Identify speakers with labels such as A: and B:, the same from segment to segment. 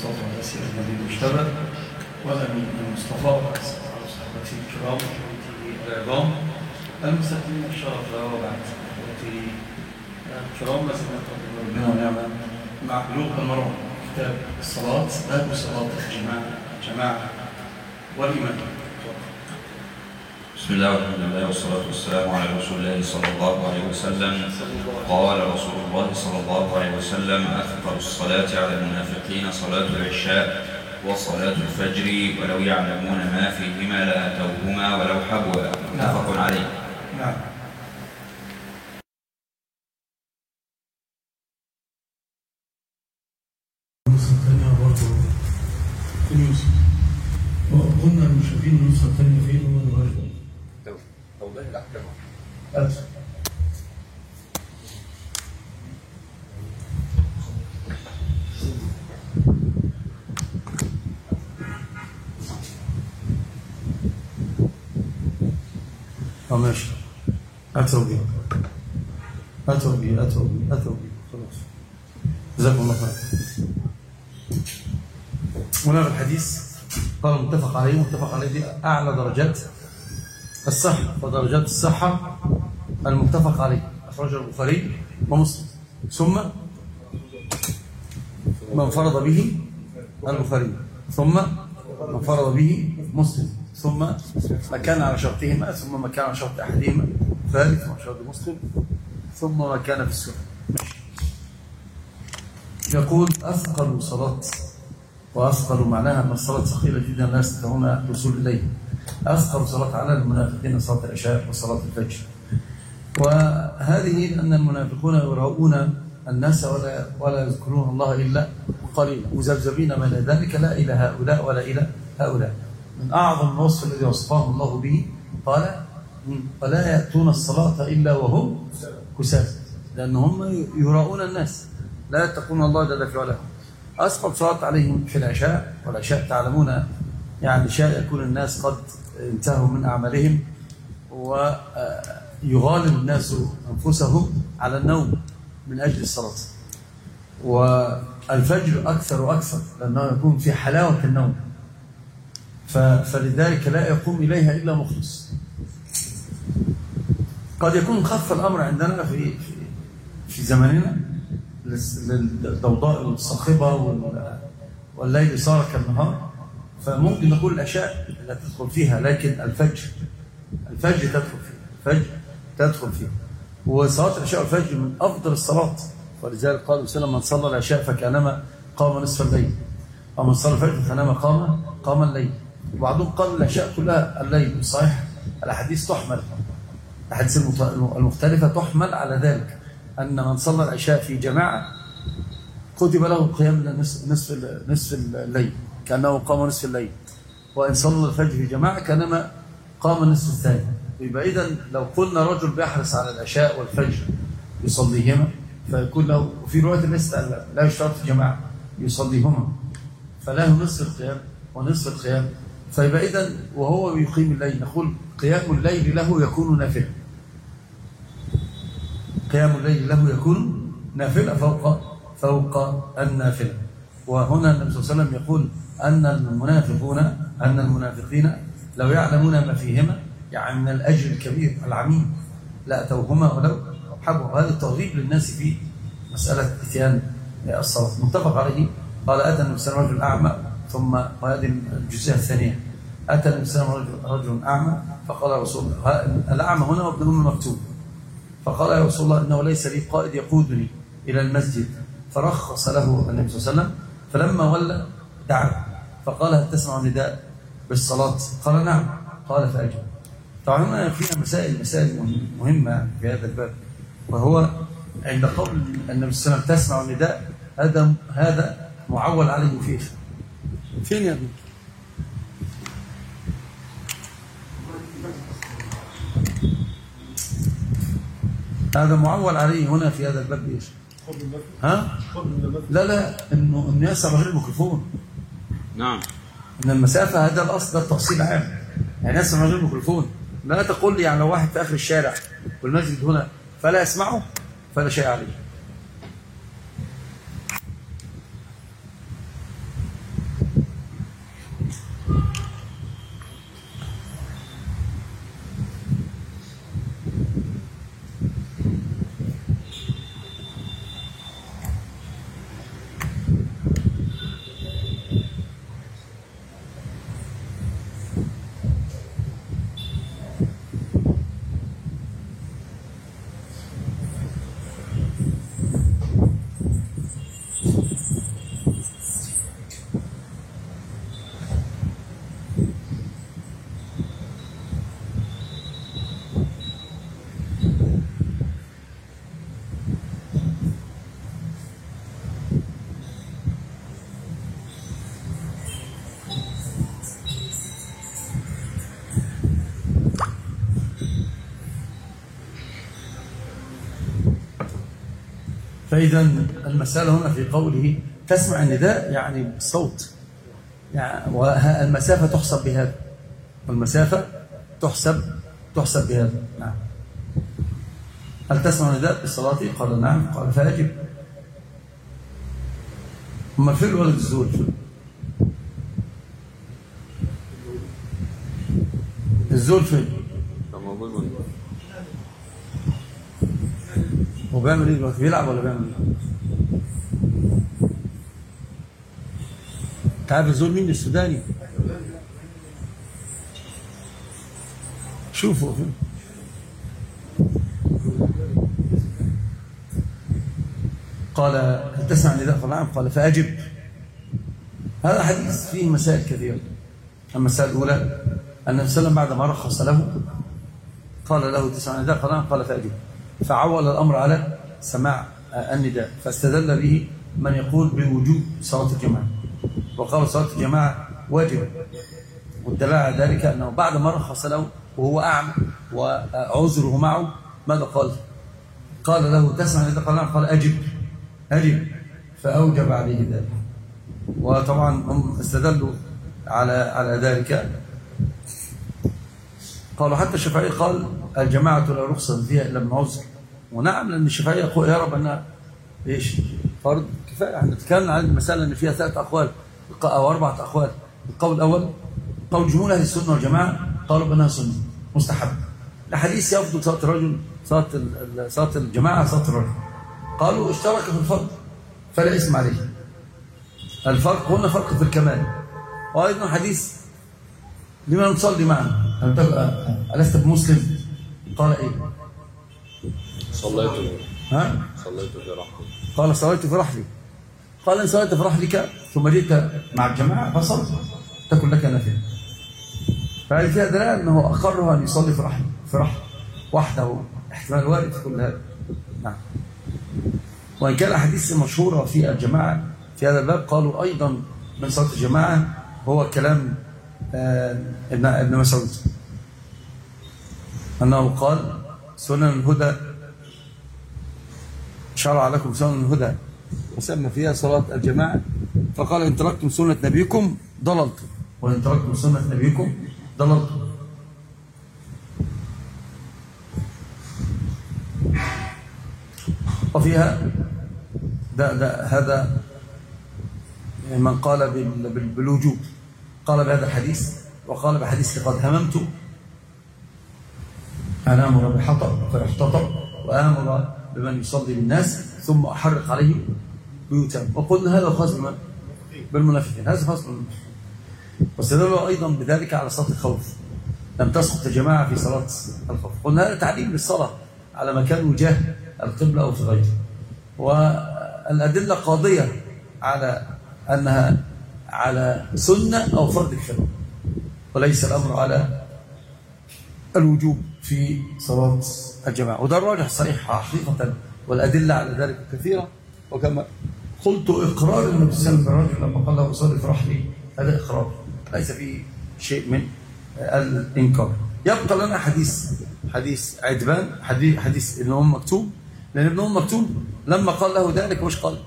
A: المصطفى ياسر النبي المجتبى والأمين المصطفى وصحبته الكرام وحبيبه العظام المستخدمين الشرف وبعد اخوتي الكرام لازم نقدم ربنا ونعمة مع بلوغ المرام كتاب الصلاة باب صلاة الجماعة والإمام.
B: بسم الله والحمد لله والصلاة والسلام على رسول الله صلى الله عليه وسلم. قال رسول الله صلى الله عليه وسلم: أثقل الصلاة على المنافقين صلاة العشاء وصلاة الفجر ولو يعلمون ما فيهما لأتوهما ولو حبوا. متفق عليه.
A: نعم.
C: قلنا المشرفين النسخة الثانية فين هو الرجل
B: توضيح الأحكام.
C: ماشي. أتوا بي خلاص. جزاكم الله خير. هنا الحديث قال متفق عليه دي أعلى درجات الصحة، ودرجات الصحة المتفق عليه أخرجه البخاري ومسلم، ثم من فرض به البخاري، ثم من فرض به مسلم، ثم ما كان على شرطهما، ثم ما كان على شرط أحدهما، ثالث ما شرط مسلم، ثم ما كان في السنة. يقول أثقل صلاة، وأثقل معناها أن الصلاة ثقيلة جدا لا يستطيعون الوصول إليه. أثقل صلاة على المنافقين صلاة العشاء وصلاة الفجر، وهذه أن المنافقون يراؤون الناس ولا يذكرون الله إلا قليلا، مذبذبين بين ذلك لا إلى هؤلاء ولا إلى هؤلاء. من أعظم الوصف الذي وصفهم الله به قال: ولا يأتون الصلاة إلا وهم كسالى، لأنهم يراؤون الناس لا يتقون الله جل في علاه. أسقط صلاة عليهم في العشاء، والعشاء تعلمون يعني شاء يكون الناس قد انتهوا من أعمالهم ويغالب الناس أنفسهم على النوم من أجل الصلاة، والفجر أكثر وأكثر لأنه يكون في حلاوة النوم، فلذلك لا يقوم إليها إلا مخلص. قد يكون خف الأمر عندنا في زماننا للضوضاء الصاخبة والليل صار كالنهار، فممكن نقول العشاء لا تدخل فيها، لكن الفجر تدخل فيها. وصلاة العشاء والفجر من أفضل الصلاة، ولذلك قال وسلم: من صلى العشاء فكأنما قام نصف الليل، ومن صلى الفجر فكأنما قام الليل. وبعضهم قال العشاء كلها الليل. صحيح، الأحاديث تحمل، الأحاديث المختلفة تحمل على ذلك، أن من صلى العشاء في جماعة كتب له قيام نصف الليل كأنه قام نصف الليل، وإن صلى الفجر في جماعة كأنما قام النصف الثاني. يبقى إذن لو قلنا رجل بيحرص على العشاء والفجر يصليهما فيكون له، وفي رواية لا يشترط في جماعة يصليهما، فله نصف القيام ونصف القيام. فيبقى إذن وهو يقيم الليل نقول قيام الليل له يكون نافلة، قيام الليل له يكون نافلة فوق النافلة. وهنا النبي صلى الله عليه وسلم يقول أن المنافقين لو يعلمون ما فيهما، يعني من الأجر الكبير العميم، لأتوهما ولو حبوا. وهذا الترغيب للناس في مسألة اتيان الصلاة. متفق عليه. قال: أتى النبي صلى الله عليه وسلم رجل أعمى، ثم وهذه الجزئية الثانية: أتى النبي صلى الله عليه وسلم رجل أعمى فقال: رسول الله، الأعمى هنا وابن أم مكتوم، فقال: يا رسول الله، إنه ليس لي قائد يقودني إلى المسجد. فرخص له النبي صلى الله عليه وسلم، فلما ولى دعا فقال: هل تسمع النداء بالصلاة؟ قال: نعم. قال: فأجب. طبعا هنا فيها مسائل مهمة في هذا الباب، وهو عند قول النبي صلى الله عليه وسلم تسمع النداء، هذا معول عليه فين يا ابني؟ هذا معول عليه هنا في هذا الباب ايش؟ لا انه يسمع غير الميكروفون.
B: نعم.
C: ان المسافه هذا الاصل، ده التفصيل عام، يعني يسمع غير الميكروفون. لا تقول لي يعني لو واحد في اخر الشارع والمسجد هنا فلا يسمعه فلا شيء عليه. فإذا المسألة هنا في قوله تسمع النداء يعني بالصوت، يعني والمسافة تحسب بهذا، والمسافة تحسب بهذا. نعم. هل تسمع النداء بالصلاة؟ قال نعم. قال فأجب. أما فين ولد الزول؟ الزول فين؟ هو بيعمل ايه دلوقتي؟ بيلعب ولا بيعمل ايه؟ انت عارف الزول مين؟ السوداني. شوفوا فين. قال هل تسمع النداء؟ قال نعم. قال فأجب. هذا حديث فيه مسائل كثيرة. المسألة الأولى أن النبي صلى الله عليه وسلم بعد ما رخص له قال له تسمع النداء؟ قال نعم. قال فأجب. فعول الأمر على سماع النداء، فاستدل به من يقول بوجوب صلاة الجماعة، وقال صلاة الجماعة واجبة، والدلالة على ذلك أنه بعد ما رخص له وهو أعمى وعذره معه ماذا قال؟ قال له تسمع النداء؟ قال نعم. قال أجب. فأوجب عليه ذلك. وطبعا هم استدلوا على ذلك، قالوا حتى الشافعي قال الجماعة لا رخصة فيها إلا من عذر. ونعم، لأن الشافعي يرى أنها إيش؟ فرض كفاية. احنا نتكلم عن المسألة أن فيها 3 أقوال أو 4 أقوال. القول الأول قول جمهور أهل السنة والجماعة قالوا بأنها سنة مستحب. الحديث يفضل صلاة الرجل، صلاة الجماعة صلاة الرجل. قالوا اشترك في الفرض فلا اسم عليه. الفرق هنا فرق في الكمال. وأيضا حديث لمن نصلي معنا ألست بمسلم؟ قال إيه؟
D: صليت في رحلي.
C: قال صليت في رحلي. قال إن صليت في رحلك ثم جئت مع الجماعة فصل تكن لك نافلة. فهذه فيها دلالة أنه أقرها أن يصلي في رحل وحده، احتمال وارد في كل هذا. نعم. وإن كان الأحاديث المشهورة في الجماعة في هذا الباب قالوا أيضا من صلاة الجماعة هو كلام ابن مسعود، أنه قال سنن الهدى شرع لكم سنن الهدى وسمى فيها صلاة الجماعة، فقال إن تركتم سنة نبيكم ضللتم، وإن تركتم سنة نبيكم ضللتم. وفيها هذا من قال بالوجوب قال بهذا الحديث، وقال بحديث قد هممت أن آمر بحطب فيحتطب وآمر بمن يصلي بالناس ثم أحرق عليه بيوتهم. وقلنا هذا خاص بالمنافقين، هذا خاص بالمنافقين. واستدلوا أيضا بذلك على صلاة الخوف، لم تسقط الجماعة في صلاة الخوف. قلنا هذا تعليم للصلاة على مكان وجاه القبلة أو في غيره. والأدلة قاضية على أنها على سنة أو فرض كفاية، وليس الأمر على الوجوب في صلاة الجماعة. وده الراجح صحيح حقيقة، والأدلة على ذلك كثيرة. وكما قلت إقرار النبي صلى الله عليه وسلم لما قال له أصلي في رحلي، هذا إقرار ليس فيه شيء من الإنكار. يبقى لنا حديث عتبان، حديث ابن أم مكتوم، لأن ابن أم مكتوم لما قال له ذلك وش قال؟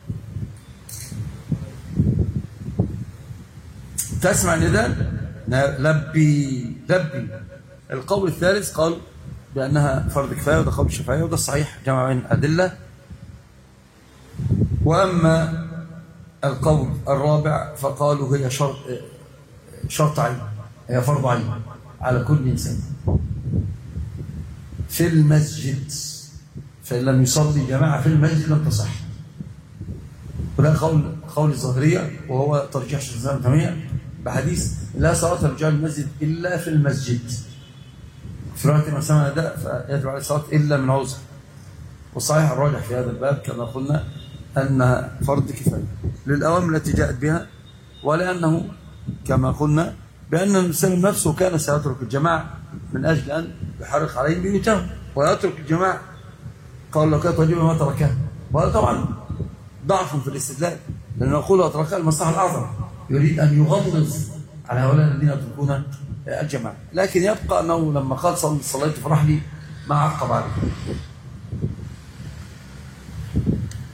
C: تسمع النداء؟ لبي. القول الثالث قال بأنها فرض كفاية، وده قول الشافعية، وده الصحيح جمع بين الأدلة. وأما القول الرابع فقالوا هي شرط عين، هي فرض عين على كل إنسان في المسجد، فإن لم يصلي جماعة في المسجد لم تصح. وده قول الظاهرية، وهو ترجيح شيخ الإسلام ابن تيمية بحديث لا صلاة لرجال المسجد إلا في المسجد. في رواية من سمع النداء فيجب عليه الصلاة إلا من عذر. والصحيح الراجح في هذا الباب كما قلنا أنها فرض كفاية للأوامر التي جاءت بها، ولأنه كما قلنا بأن المسلم نفسه كان سيترك الجماعة من أجل أن يحرق عليهم بيوتهم ويترك الجماعة. قال لو كانت واجبة ما تركها. وهذا طبعا ضعف في الاستدلال، لأنه يقول أتركها المصلحة الأعظم، يريد أن يغلظ على هؤلاء الذين يتركون الجماعة. لكن يبقى أنه لما قال صليت في رحلي ما عقب عليه.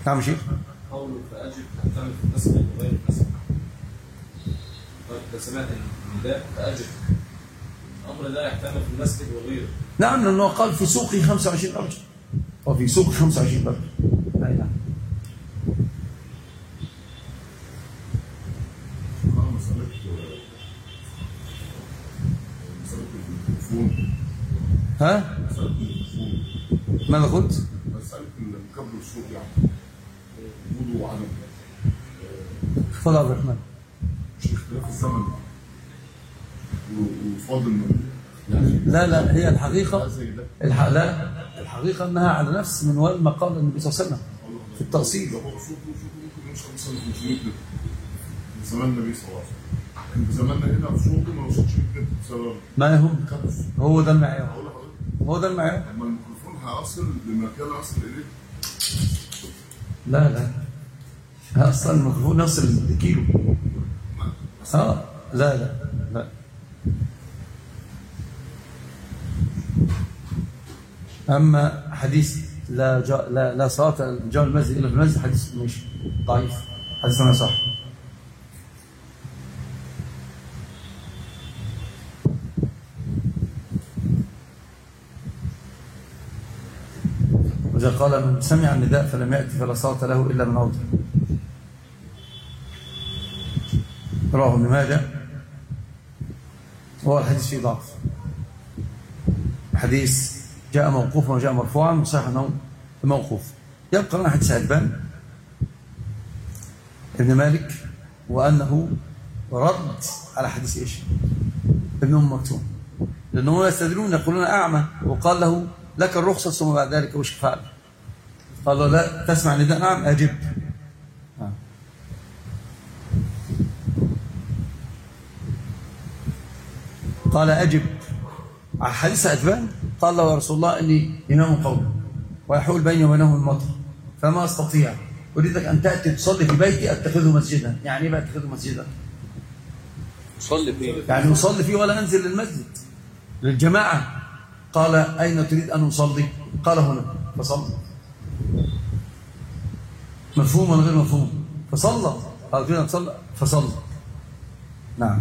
C: نعم شيخ.
E: قوله فأجب تحتمل في النسب وغير النسب. طيب سمعت النداء فأجب، الأمر لا يحتمل في النسب وغيره.
C: نعم، لأنه قال في سوقي 25 درجة، وفي سوق 25 درجة. أي نعم. ها؟ ماذا قلت؟
F: مسألة الكبر السوق يعني وجوده وعدم
C: تفضل عبد الرحمن.
F: مش اختلاف الزمن وفاضل يعني
C: لا هي الحقيقة لا الحقيقة أنها على نفس منوال ما قال النبي صلى الله عليه وسلم في التأصيل.
F: هو صوته ممكن يوصل مثلا 500 متر في زمان النبي صلى الله عليه وسلم. في زماننا هنا صوته ما وصلش 100 متر بسبب
C: ما يهم، هو ده المعيار. هو ده المعيار.
F: لما الميكروفون هيصل لمكان يصل إليه.
C: لا أصلا الميكروفون يصل لكيلو. لا أما حديث لا صلاة جاء المسجد إلا في المسجد، حديث مش ضعيف، حديث ما صح. وإذا قال من سمع النداء فلم يأتي فلا صلاة له إلا من عذر. رواه ابن ماجه، وهو الحديث فيه ضعف. حديث جاء موقوفا وجاء مرفوعا، وصحيح انه موقوف. يبقى لنا حديث عتبان ابن مالك، وانه رد على حديث ايش؟ ابن ام مكتوم، لانهم يستدلون يقولون اعمى وقال له لك الرخصه ثم بعد ذلك وش فعل؟ قال له لا تسمع نداء نعم اجب. قال اجب على حديث عتبان. قال له يا رسول الله اني امام قوم ويحول بيني وبينهم المطر فما استطيع، اريدك ان تاتي تصلي في بيتي اتخذه مسجدا. يعني ايه بقى اتخذه مسجدا؟
D: صلي فيه،
C: يعني نصلي فيه ولا انزل للمسجد للجماعه. قال اين تريد ان نصلي؟ قال هنا، فصلى. مفهوم ولا غير مفهوم؟ فصلى. قال كده تصلى فصلى. نعم.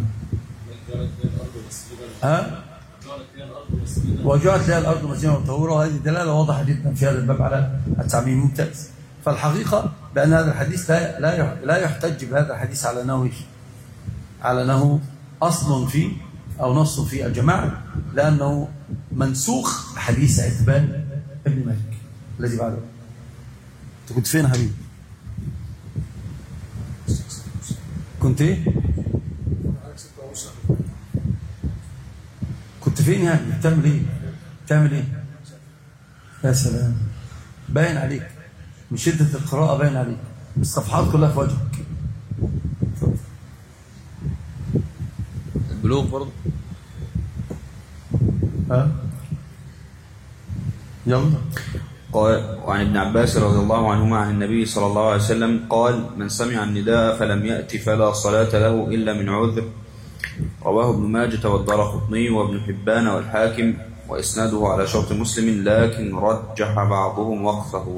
C: وجعلت لها الارض مسجدا وطهورا، وهذه دلاله واضحه جدا في هذا الباب على التعميم. ممتاز. فالحقيقه بان هذا الحديث لا يحتج بهذا الحديث على انه اصل فيه او نص في الجماعه، لانه منسوخ حديث عتبان ابن مالك الذي بعده. انت كنت فين يا حبيبي؟ كنت ايه؟ كنت فين يعني؟ بتعمل ايه؟ بتعمل ايه؟ يا سلام، باين عليك من شدة القراءة، باين عليك الصفحات كلها في وجهك.
D: البلوغ برضه.
C: يلا.
B: وعن ابن عباس رضي الله عنهما عن النبي صلى الله عليه وسلم قال من سمع النداء فلم يأت فلا صلاة له إلا من عذر. رواه ابن ماجه والدارقطني وابن حبان والحاكم، وإسناده على شرط مسلم، لكن رجح بعضهم وقفه.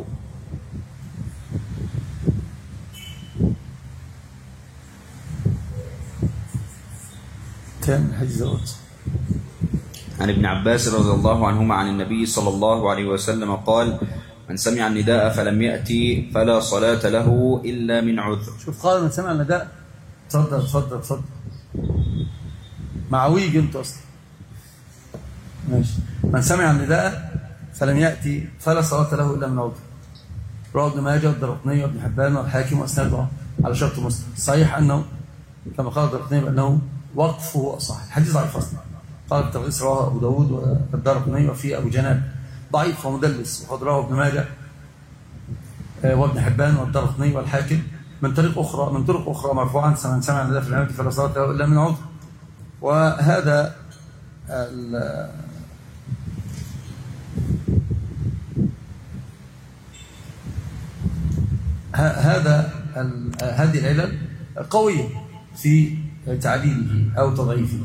C: كان حديث
B: عن ابن عباس رضي الله عنهما عن النبي صلى الله عليه وسلم قال من سمع النداء فلم يأتي فلا صلاة له إلا من عذر.
C: شوف، قال من سمع النداء. اتفضل معويج انت اصلا. ماشي. من سمع النداء فلم يأتي فلا صلاة له إلا من عذر. رواه ابن ماجه والدارقطني وابن حبان والحاكم، واسناده على شرط مسلم. صحيح انه كما قال الدارقطني بانه وقفه اصح. الحديث ضعيف اصلا. قال التلخيص رواه ابو داود والدارقطني، وفي ابو جناب ضعيف ومدلس، وقد رواه ابن ماجه وابن حبان والدارقطني والحاكم من طرق اخرى مرفوعا من سمع النداء في الامامه فلا صلاه له الا من عذر. وهذا هذه العلل قويه في تعديله او تضعيفه.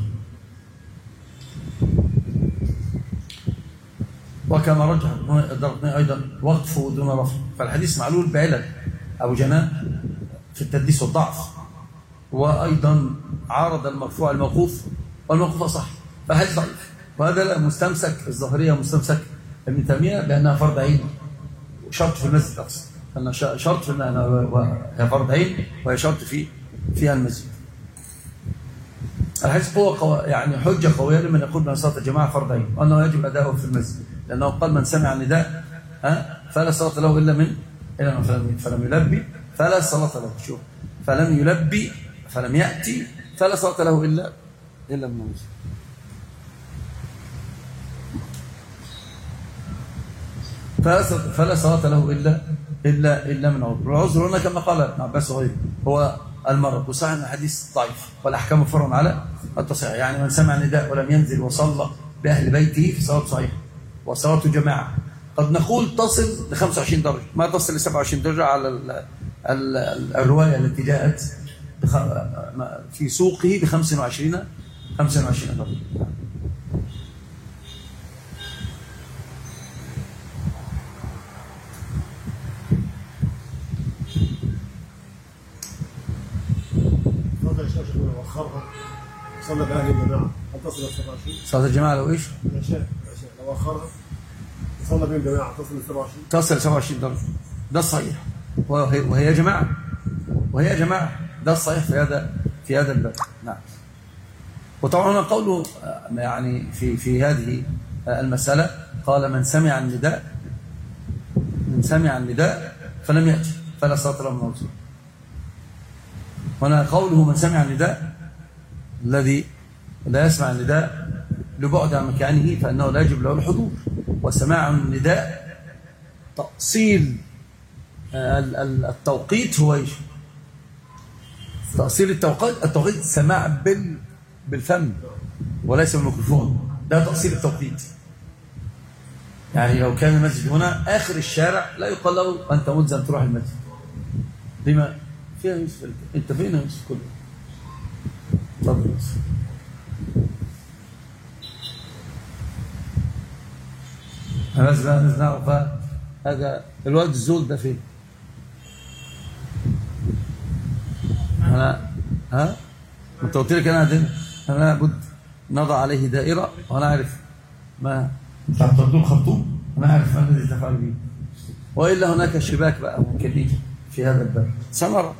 C: وكما رجح الدارقطني ايضا وقفه دون رفع، فالحديث معلول بعلل أبو جنان في التدليس والضعف، وأيضا عارض المرفوع الموقوف، والموقوف صح، فالحديث ضعيف. وهذا مستمسك الظاهرية مستمسك ابن تيمية بأنها فرض عين شرط في المسجد أقصد، أنها شرط في هي فرض عين وهي شرط فيها المسجد. الحديث قوة يعني حجة قوية لمن يقول بأن صلاة الجماعة فرض عين وأنه يجب أداؤه في المسجد، لأنه قال من سمع النداء فلا صلاة له إلا من فلم يلبي فلا صلاة له. شوف، فلم يلبي فلم يأتي فلا صلاة له إلا من المسجد. فلا صلاة له إلا من عذر. والعذر هنا كما قال ابن عباس وغيره هو المرض، وصحيح ان الحديث ضعيف والاحكام فرع على التصحيح. يعني من سمع النداء ولم ينزل وصلى باهل بيته فصلاته صحيحه وصلاته جماعه. قد نقول تصل ل 25 درجه، ما تصل ل 27 درجه على الروايه التي جاءت في سوقه ب 25 درجه.
F: صلى بأهل الجماعة هل تصل ل 27؟
C: صلاة الجماعة لو إيش؟
F: لو أخرها صلى بهم جماعة تصل ل 27؟
C: تصل ل 27 درجة، ده الصحيح. وهي جماعة ده الصحيح في هذا الباب. نعم. وطبعا قوله يعني في هذه المسألة قال من سمع النداء فلم يأتي فلا صلاة له من عذر. هنا قوله من سمع النداء الذي لا يسمع النداء لبعد عن مكانه فإنه لا يجب له الحضور. وسماع النداء تأصيل التوقيت هو ايش؟ تأصيل التوقيت السماع بالفم وليس بالميكروفون، ده تأصيل التوقيت. يعني لو كان المسجد هنا آخر الشارع لا يقال له أنت ملزم تروح المسجد. لما فيها يوسف؟ أنت فين يا يوسف كله؟ تفضل يوسف. لازم نعرف هذا الواد الزول ده فين؟ انت قلت لك انا لابد نضع عليه دائره وانا اعرف ما تعتقدون خرطوم، انا اعرف ما الذي تفعل به، والا هناك شباك بقى ممكن يجي في هذا الباب. سنرى.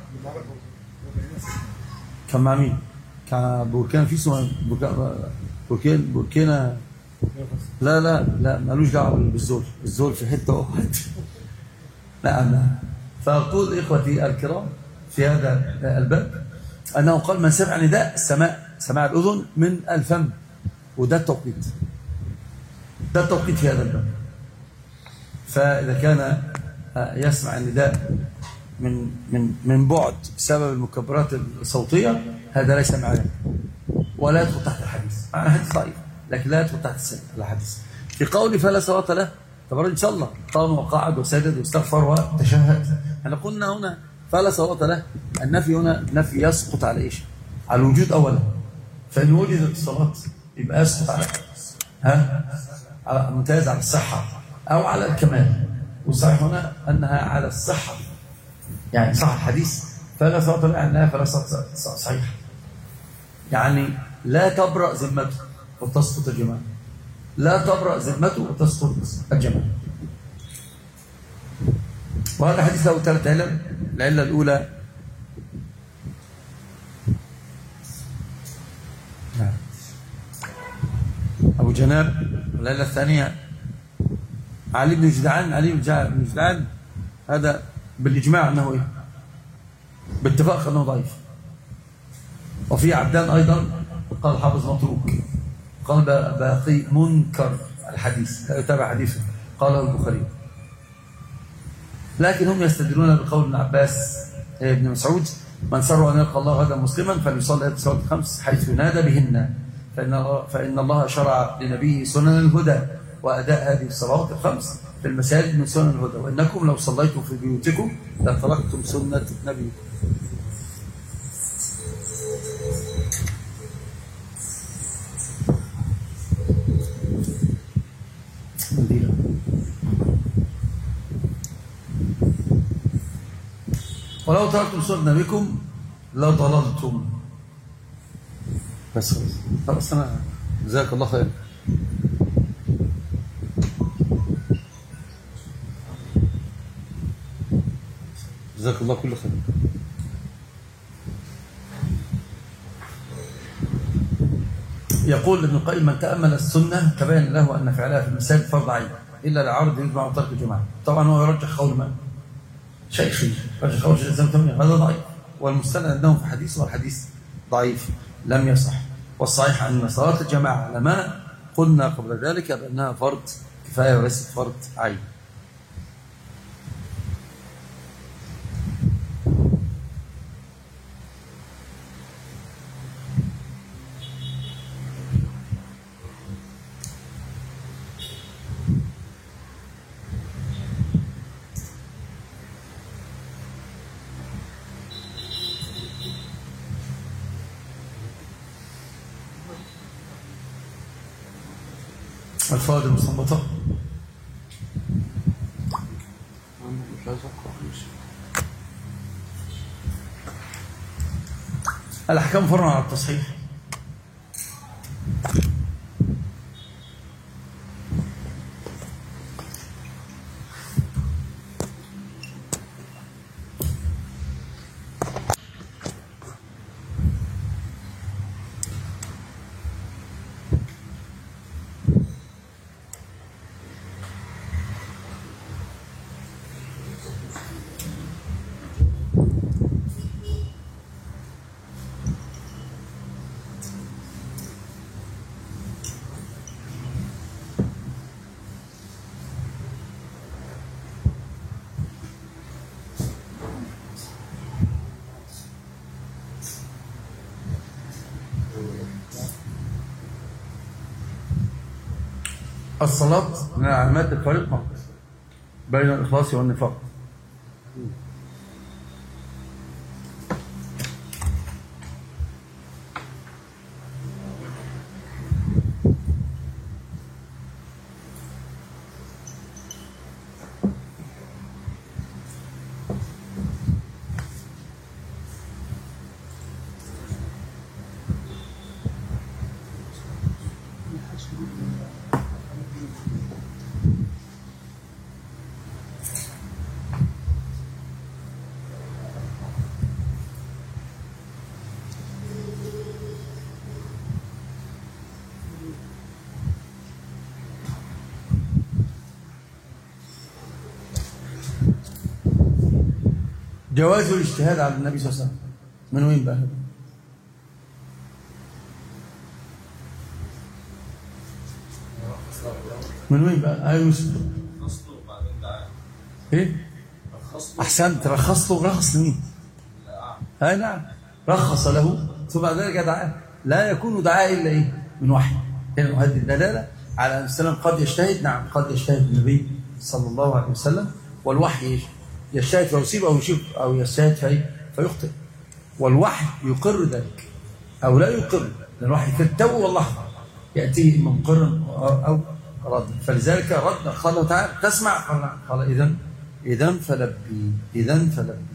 C: كان مع مين؟ كان بوركينا فيسو، بوركينا لا مالوش دعوه بالزول، الزول في حته واحده. نعم. فاقول اخوتي الكرام في هذا الباب انه قال من سمع نداء سماع الاذن من الفم، وده التوقيت، ده التوقيت في هذا الباب. فاذا كان يسمع النداء من بعد بسبب المكبرات الصوتيه هذا ليس معناه ولا يدخل تحت الحديث. معنى حديث ضعيف لكن لا يدخل تحت الحديث. في قوله فلا صلاة له تبارك ان شاء الله قام وقعد وسجد واستغفر وتشهد. احنا قلنا هنا فلا صلاة له، النفي هنا نفي يسقط على ايش؟ على الوجود اولا، فان وجدت الصلاة يبقى يسقط على ممتاز على الصحة او على الكمال. والصحيح هنا انها على الصحة، يعني صح الحديث فلا صلاة له انها فلا صلاة صحيحة، يعني لا تبرأ ذمته وتسقط الجماعة، لا تبرأ ذمته وتسقط الجماعة. وهذا حديث له 3 علل. العلة الأولى أبو جناب. العلة الثانية علي بن جدعان هذا بالإجماع أنه إيه؟ باتفاق أنه ضعيف. وفي عبدان أيضا قال حافظ متروك، قال باقي منكر الحديث لا يتابع حديثه، قاله البخاري. لكن هم يستدلون بقول ابن عباس ابن مسعود من سر أن يلقى الله غدا مسلما فليصلي الصلوات الخمس حيث ينادى بهن، فإن الله شرع لنبيه سنن الهدى وأداء هذه الصلوات الخمس في المساجد من سنن الهدى، وإنكم لو صليتم في بيوتكم لتركتم سنة نبيكم. ولو تركتم سنة نبيكم لضللتم. بس خلاص أنا جزاك الله خير. جزاك الله كل خير. يقول ابن القيم: من تأمل السنة تبين له أن فعلها في المساجد فرض عين إلا لعرض يجمع ترك الجماعة. طبعا هو يرجح قول من؟ شيخي، يرجح قول شيخ الإسلام تيمية، هذا ضعيف، والمستند عندهم في حديث والحديث ضعيف لم يصح. والصحيح أن صلاة الجماعة على ما قلنا قبل ذلك بأنها فرض كفاية وليست فرض عين. الفوائد المستنبطة. الأحكام فرع على التصحيح. الصلاة من علامات الفرق بين الإخلاص والنفاق. جواز الاجتهاد على النبي صلى الله عليه وسلم من وين بقى؟ من وين بقى؟ ايوه يوسف. ايه؟ احسنت، رخص له. رخص لمين؟ اي نعم، رخص له ثم بعد ذلك دعاه. لا يكون دعاء الا ايه؟ من وحي. هذه الدلاله على ان السلام قد يجتهد. نعم قد يجتهد النبي صلى الله عليه وسلم، والوحي يجتهد فيصيب او يشيب، او يجتهد فيخطئ، والوحي يقر ذلك او لا يقر. لان الوحي في التو واللحظه ياتيه مقرا او رد. فلذلك رد قال تعالى: تسمع؟ قال اذا فلبي.